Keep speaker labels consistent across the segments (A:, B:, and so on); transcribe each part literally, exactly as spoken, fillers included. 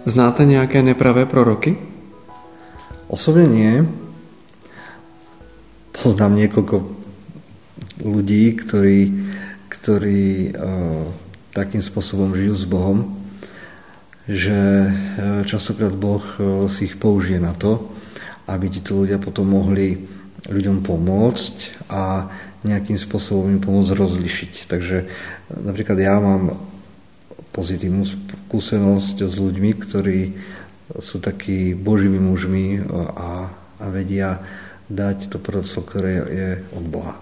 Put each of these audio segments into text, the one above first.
A: znáte nějaké nepravé proroky?
B: Osobne nie. Poznám niekoľko ľudí, ktorí, ktorí uh, takým spôsobom žijú s Bohom, že uh, častokrát Boh uh, si ich použije na to, aby títo ľudia potom mohli ľuďom pomôcť a nejakým spôsobom im pomôcť rozlišiť. Takže uh, napríklad ja mám pozitívnu skúsenosť s ľuďmi, ktorí sú takí božími mužmi a, a vedia dať to proroctvo, ktoré je od Boha.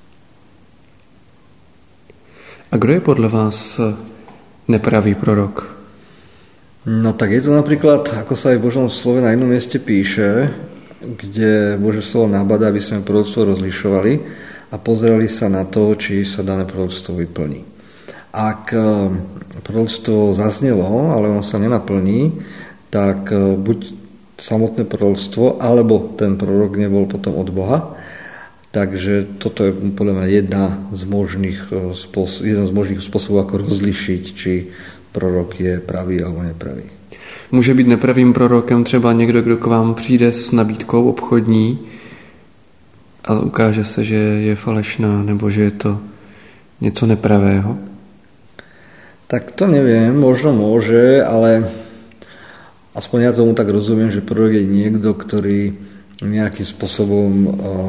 A: A kdo je podle vás nepravý prorok?
B: No tak je to napríklad, ako sa aj v Božom slove na jednom mieste píše, kde Božie slovo nabáda, aby sme proroctvo rozlišovali a pozerali sa na to, či sa dané proroctvo vyplní. Ak proroctvo zaznelo, ale ono sa nenaplní, tak buď samotné proroctvo, alebo ten prorok nebol potom od Boha. Takže toto je podľa mňa jedna z možných spôsob, jeden z možných spôsobov, ako rozlišiť, či prorok je pravý alebo nepravý.
A: Může být nepravým prorokem třeba někdo, kdo k vám přijde s nabídkou obchodní a ukáže se, že je falešná, nebo že je to něco nepravého?
B: Tak to neviem, možno môže, ale aspoň ja tomu tak rozumiem, že prorok je niekto, ktorý nejakým spôsobom um,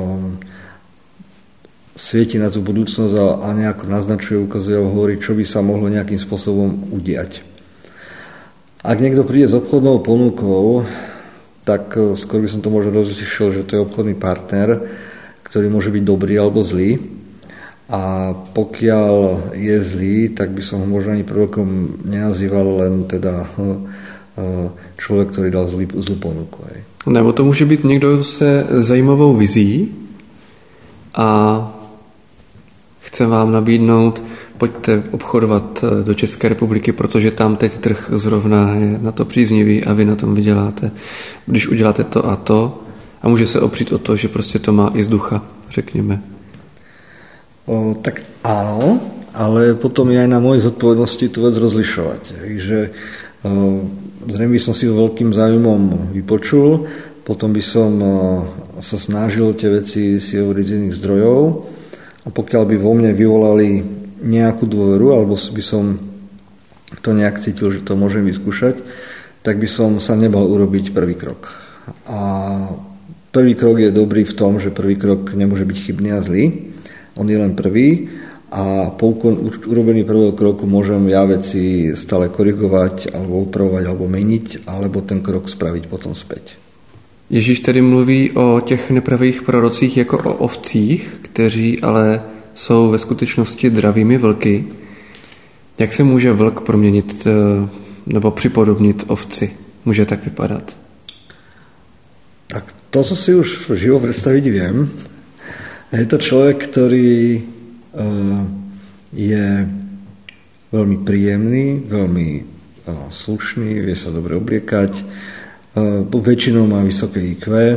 B: svieti na tú budúcnosť a, a nejako naznačuje, ukazuje a hovorí, čo by sa mohlo nejakým spôsobom udiať. Ak niekto príde s obchodnou ponukou, tak skôr by som to možno rozlišil, že to je obchodný partner, ktorý môže byť dobrý alebo zlý. A pokiaľ je zlý, tak by som ho možno ani prorokom nenazýval, len teda člověk, který dal zlý, zlou ponuku.
A: Nebo to může být někdo se zajímavou vizí a chce vám nabídnout, pojďte obchodovat do České republiky, protože tam teď trh zrovna je na to příznivý a vy na tom vyděláte. Když uděláte to a to, a může se opřít o to, že prostě to má i z ducha, řekněme.
B: O, tak áno, ale potom je aj na mojej zodpovednosti tú vec rozlišovať. Takže zrejme by som si ho veľkým záujmom vypočul, potom by som sa snažil tie veci si hovoriť z iných zdrojov a pokiaľ by vo mne vyvolali nejakú dôveru, alebo by som to nejak cítil, že to môžem vyskúšať, tak by som sa nebal urobiť prvý krok. A prvý krok je dobrý v tom, že prvý krok nemôže byť chybný a zlý, on je len prvý a po urobení prvého kroku môžem ja veci stále korigovať alebo upravovať alebo meniť, alebo ten krok spraviť potom späť.
A: Ježíš tedy mluví o těch nepravých prorocích jako o ovcích, kteří ale jsou ve skutečnosti dravými vlky. Jak se může vlk proměnit nebo připodobnit ovci? Může tak vypadat?
B: Tak to, co si už živo predstaviť viem, je to človek, ktorý je veľmi príjemný, veľmi slušný, vie sa dobre obliekať, väčšinou má vysoké í kvé,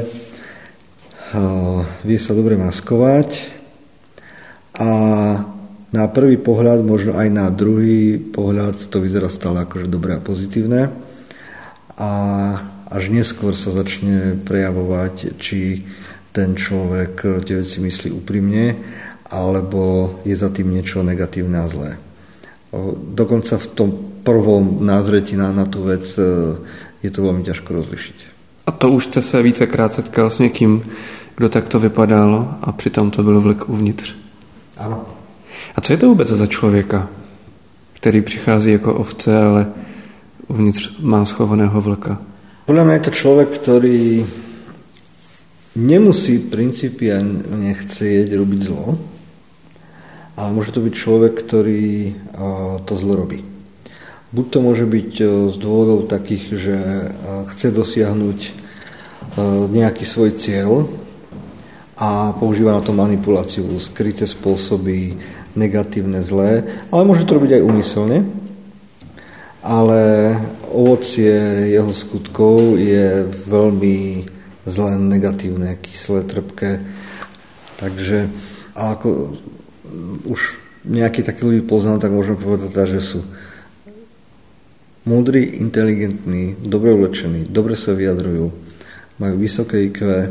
B: vie sa dobre maskovať a na prvý pohľad, možno aj na druhý pohľad to vyzerá stále akože dobré a pozitívne a až neskôr sa začne prejavovať, či ten človek tie veci myslí úprimne, alebo je za tým niečo negatívne a zlé. Dokonca v tom prvom názretí na, na tú vec je to veľmi ťažko rozlišiť.
A: A to už jste se vícekrát setkal s někým, kdo takto vypadal a přitom to byl vlk uvnitř.
B: Ano.
A: A co je to vůbec za člověka, který přichází jako ovce, ale uvnitř má schovaného vlka?
B: Podľa mňa je to človek, ktorý nemusí principiálne chcieť robiť zlo, ale môže to byť človek, ktorý to zlo robí. Buď to môže byť z dôvodov takých, že chce dosiahnuť nejaký svoj cieľ a používa na to manipuláciu, skryté spôsoby, negatívne, zlé, ale môže to robiť aj úmyselne, ale ovocie jeho skutkov je veľmi zlé, negatívne, kyslé, trpké. Takže ako už nejaký taký ľudí poznám, tak môžem povedať, že sú múdri, inteligentní, dobre ulečení, dobre sa vyjadrujú, majú vysoké í kvé,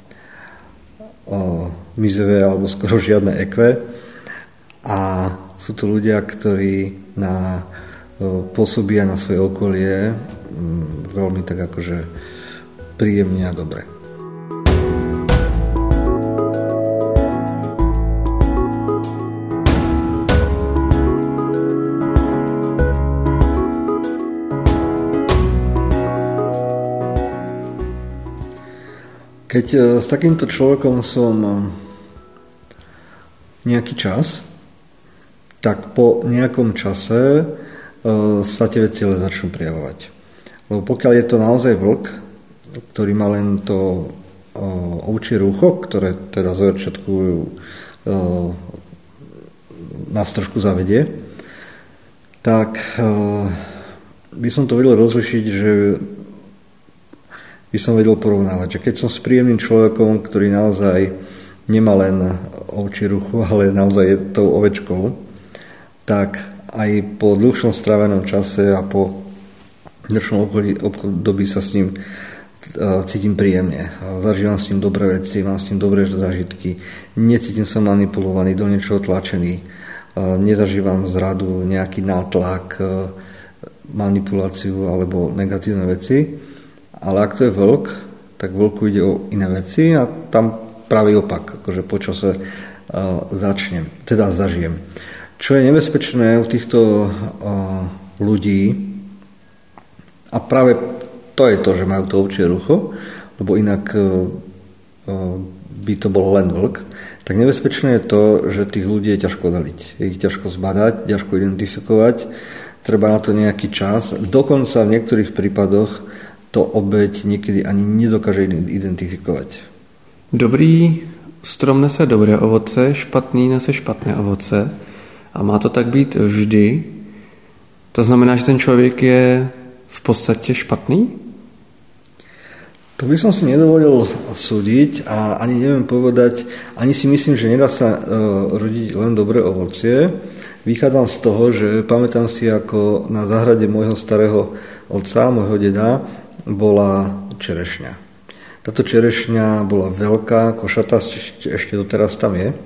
B: mizové alebo skoro žiadne é kvé a sú to ľudia, ktorí na, pôsobia na svoje okolie veľmi tak akože príjemne a dobre. Keď s takýmto človekom som nejaký čas, tak po nejakom čase sa tie veci ale začnú prijavovať. Lebo pokiaľ je to naozaj vlk, ktorý má len to ovčie rúcho, ktoré teda z začiatku nás trošku zavedie, tak by som to vedel rozlišiť, že by som vedel porovnávať, že keď som s príjemným človekom, ktorý naozaj nemá len ovčie ruchu, ale naozaj je tou ovečkou, tak aj po dlhšom strávenom čase a po dlhšom období sa s ním cítim príjemne. Zažívam s ním dobré veci, mám s ním dobré zážitky, necítim sa manipulovaný, do niečoho tlačený, nezažívam zradu, nejaký nátlak, manipuláciu alebo negatívne veci. Ale ak to je vlk, tak vlku ide o iné veci a tam práve opak, akože po čase uh, začnem, teda zažijem. Čo je nebezpečné u týchto uh, ľudí, a práve to je to, že majú to ovčie rucho, lebo inak uh, uh, by to bol len vlk, tak nebezpečné je to, že tých ľudí je ťažko odhaliť. Je ich ťažko zbadať, ťažko identifikovať, treba na to nejaký čas. Dokonca v niektorých prípadoch to obeť niekedy ani nedokáže identifikovať.
A: Dobrý strom nese dobré ovoce, špatný nese špatné ovoce. A má to tak být vždy? To znamená, že ten člověk je v podstatě špatný?
B: To by som si nedovolil súdiť a ani neviem povedať, ani si myslím, že nedá sa uh, rodiť len dobré ovocie. Vychádzam z toho, že pamätám si, ako na záhrade môjho starého otca, môjho deda, bola čerešňa. Táto čerešňa bola veľká, košatá, ešte doteraz tam je.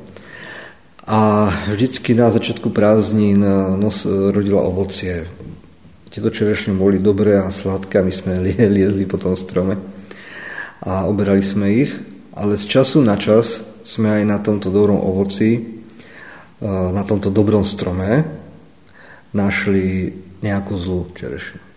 B: A vždycky na začiatku prázdnin nos rodila ovocie. Tieto čerešne boli dobré a sladké a my sme liezli po tom strome a oberali sme ich. Ale z času na čas sme aj na tomto dobrom ovoci, na tomto dobrom strome našli nejakú zlú čerešňu.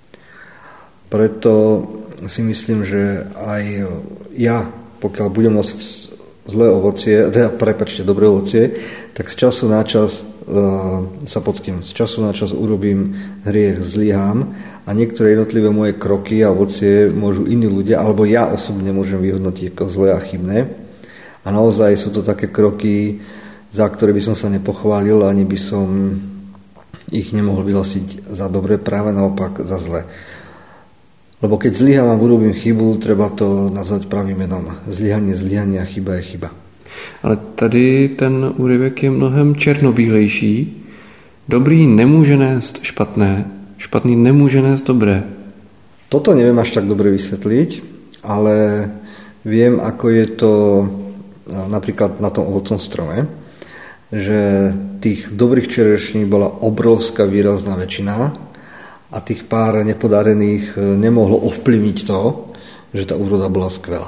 B: Preto si myslím, že aj ja, pokiaľ budem nosiť zlé ovocie, teda prepáčte, dobré ovocie, tak z času na čas uh, sa potkým, z času na čas urobím hriech, zlyhám a niektoré jednotlivé moje kroky a ovocie môžu iní ľudia, alebo ja osobne môžem vyhodnotiť ako zlé a chybné. A naozaj sú to také kroky, za ktoré by som sa nepochválil, ani by som ich nemohol vyhlasiť za dobré, práve naopak za zlé. Lebo keď zlyhám a urobím chybu, treba to nazvať pravým menom. Zlyhanie, zlyhanie a chyba je chyba.
A: Ale tady ten úryvek je mnohem černobílejší. Dobrý nemůže nést špatné, špatný nemůže nést dobré.
B: Toto neviem až tak dobre vysvetliť, ale viem, ako je to napríklad na tom ovocnom strome, že tých dobrých čerešní bola obrovská výrazná väčšina, a tých pár nepodarených nemohlo ovplyvniť to, že ta úroda byla skvělá.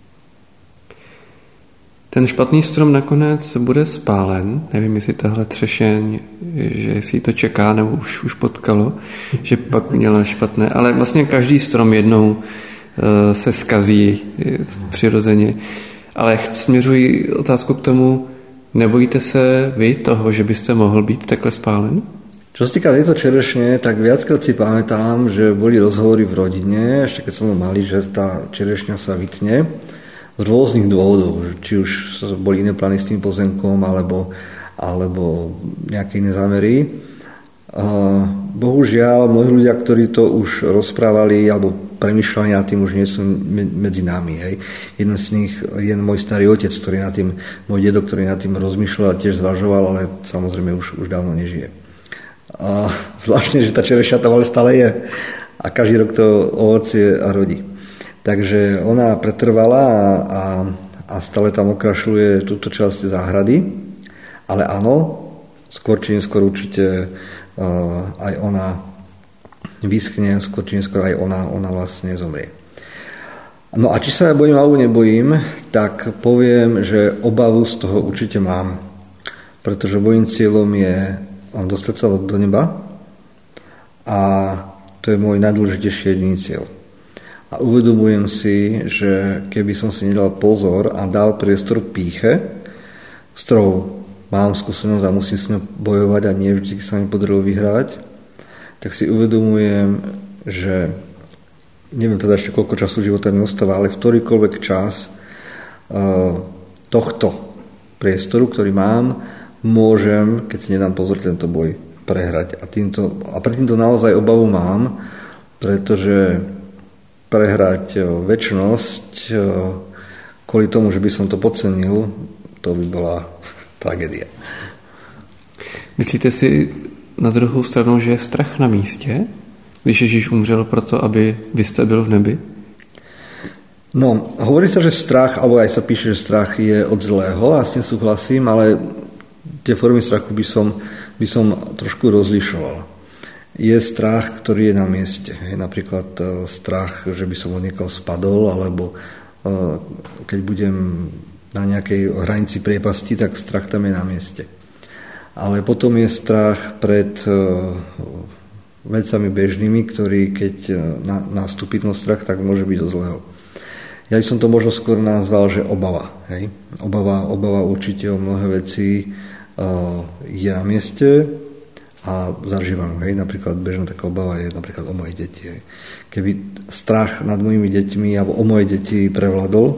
A: Ten špatný strom nakonec bude spálen. Nevím, jestli tahle třešeň, že jestli to čeká, nebo už, už potkalo, že pak měla špatné. Ale vlastně každý strom jednou uh, se skazí přirozeně. Ale směřuji otázku k tomu, nebojíte se vy toho, že byste mohl být takhle spálen?
B: Čo sa týka tejto čerešne, tak viackrát si pamätám, že boli rozhovory v rodine, ešte keď som mali, že tá čerešňa sa vytne z rôznych dôvodov, či už boli iné plány s tým pozemkom, alebo, alebo nejaké iné zámery. Bohužiaľ, mnohí ľudia, ktorí to už rozprávali alebo premýšľali nad tým, už nie sú medzi nami. Hej. Jeden z nich je môj starý otec, ktorý nad tým, môj dedo, ktorý nad tým rozmýšľal a tiež zvažoval, ale samozrejme už, už dávno nežije. A zvláštne, že tá čerešňa tam ale stále je. A každý rok to ovocie rodí. Takže ona pretrvala a, a, a stále tam okrašľuje túto časť záhrady. Ale áno, skôr či neskôr určite uh, aj ona vyschne, skôr či neskôr aj ona, ona vlastne zomrie. No a či sa ja bojím alebo nebojím, tak poviem, že obavu z toho určite mám. Pretože mojím cieľom je dostať sa do neba a to je môj najdôležitejší jediný cieľ. A uvedomujem si, že keby som si nedal pozor a dal priestor pýche, s ktorou mám skúsenosť a musím s ňou bojovať a nie vždy sa mi podarilo vyhrať, tak si uvedomujem, že neviem teda ešte koľko času života mi ostáva, ale v ktorýkoľvek čas uh, tohto priestoru, ktorý mám, môžem, keď si nedám pozor, tento boj prehrať. A, týmto, a pre týmto naozaj obavu mám, pretože prehrať uh, večnosť uh, kvôli tomu, že by som to podcenil, to by bola tragédia.
A: Myslíte si na druhou stranu, že je strach na místě? Když Ježíš umřel proto, aby vy jste byl v nebi?
B: No, hovorí sa, že strach, alebo aj sa píše, že strach je od zlého, a s tým súhlasím, ale tie formy strachu by som, by som trošku rozlišoval. Je strach, ktorý je na mieste. Je napríklad strach, že by som od niekoho spadol, alebo keď budem na nejakej hranici priepasti, tak strach tam je na mieste. Ale potom je strach pred vecami bežnými, ktorý keď nastúpi ten strach, tak môže byť do zlého. Ja by som to možno skôr nazval, že obava. Hej? Obava, obava určite o mnohé veci uh, je na mieste a zažívam. Hej? Napríklad bežná taká obava je napríklad o moje deti. Hej? Keby strach nad mojimi deťmi alebo o moje deti prevládol,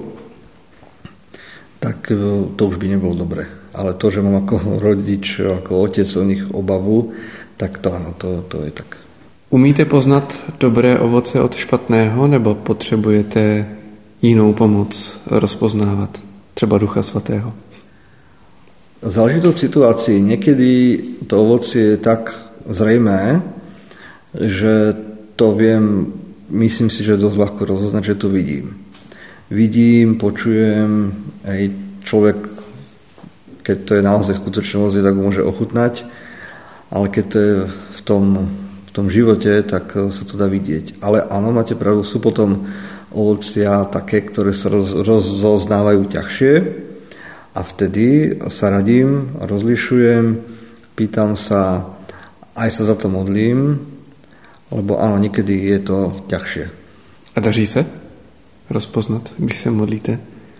B: tak uh, to už by nebolo dobre. Ale to, že mám ako rodič, ako otec o nich obavu, tak to áno, to, to je tak.
A: Umíte poznat dobré ovoce od špatného, nebo potřebujete jinou pomoc rozpoznávat? Třeba Ducha Svatého?
B: Záleží to od situácii. Niekedy to ovocie je tak zrejmé, že to viem, myslím si, že dosť ľahko rozoznať, že to vidím. Vidím, počujem, aj človek, keď to je naozaj skutočné ovocie, tak ho môže ochutnať, ale keď to je v tom, v tom živote, tak sa to dá vidieť. Ale áno, máte pravdu, sú potom ovocia také, ktoré sa roz, rozoznávajú ťažšie a vtedy sa radím, rozlišujem, pýtam sa, aj sa za to modlím, lebo áno, niekedy je to ťažšie.
A: A daří se rozpoznat, když se modlíte?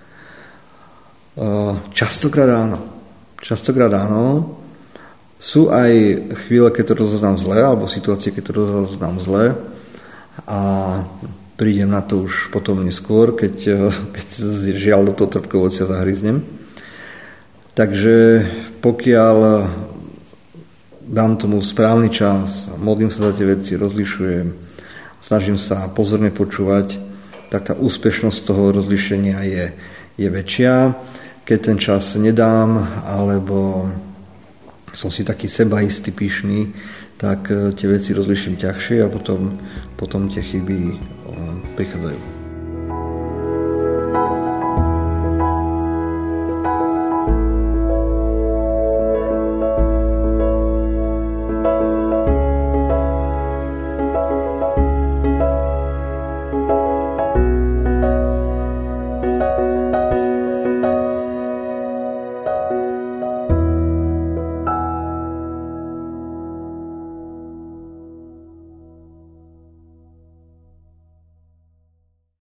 B: Častokrát áno. Častokrát áno. Sú aj chvíle, keď to rozoznám zle, alebo situácie, keď to rozoznám zle a prídem na to už potom neskôr, keď, keď žiaľ do toho trpkého ovocia zahryznem. Takže pokiaľ dám tomu správny čas, modlím sa za tie veci, rozlišujem, snažím sa pozorne počúvať, tak tá úspešnosť toho rozlišenia je, je väčšia. Keď ten čas nedám, alebo som si taký sebaistý, pyšný, tak tie veci rozliším ťažšie a potom, potom tie chyby prichádzajú.